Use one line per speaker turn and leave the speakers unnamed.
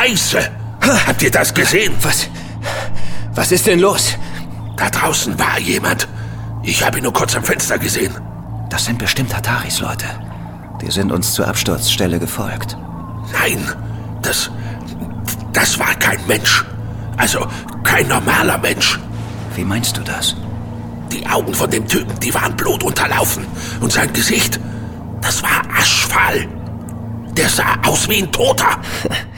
Scheiße! Habt ihr das gesehen?
Was ist denn los?
Da draußen war jemand. Ich habe ihn nur kurz am Fenster gesehen.
Das sind bestimmt Tataris Leute. Die sind uns zur Absturzstelle gefolgt.
Nein, das war kein Mensch. Also, kein normaler Mensch.
Wie meinst du das?
Die Augen von dem Typen, die waren blutunterlaufen. Und sein Gesicht, das war aschfahl. Der sah aus wie ein Toter.